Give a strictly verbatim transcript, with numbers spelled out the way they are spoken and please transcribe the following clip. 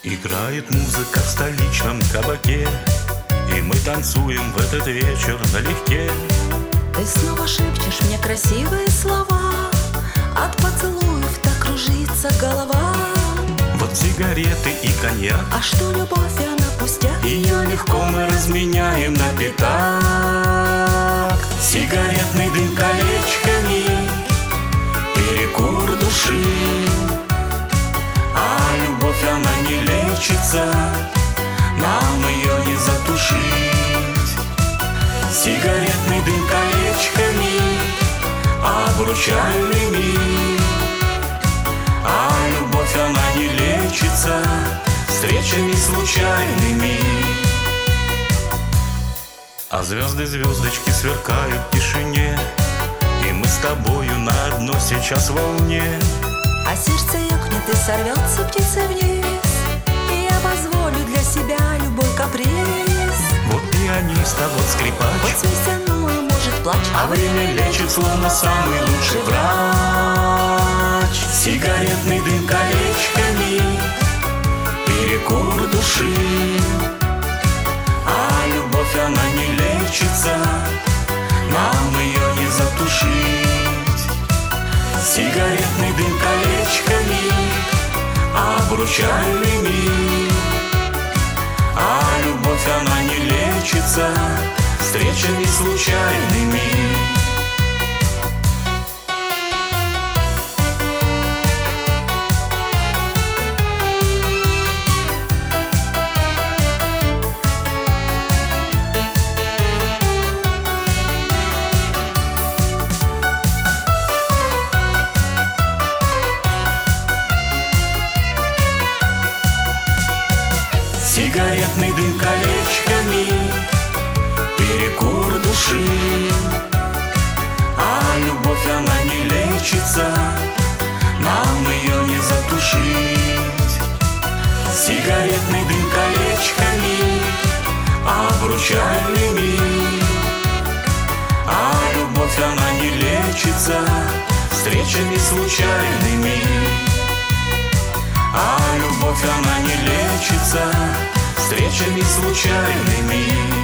Играет музыка в столичном кабаке, и мы танцуем в этот вечер налегке. Ты снова шепчешь мне красивые слова, от поцелуев так кружится голова. Вот сигареты и коньяк, а что любовь, она пустяк, ее легко мы разменяем на пятак. Сигаретный дым колечками, перекур души, а любовь она не лечится, нам ее не затушить. Сигаретный дым колечками, обручальными, а любовь она не лечится встречами случайными. А звезды, звездочки сверкают в тишине, и мы с тобою на одной сейчас волне. А сердце ёкнет и сорвется птицей вниз, и я позволю для себя любой каприз. Вот пианист, а вот скрипач, вот свистянула, может, плач, а время лечит, словно самый лучший врач. Сигаретный дым колечками, перекур души, а любовь она не лечится, нам ее не затушить. Сигаретный дым колечками, обручальными, а любовь она не лечится встречами случайными. Сигаретный дым колечками, перекур души, а любовь она не лечится, нам ее не затушить. Сигаретный дым колечками, обручальными, а любовь она не лечится встречами случайными. А любовь она не лечится встречами случайными.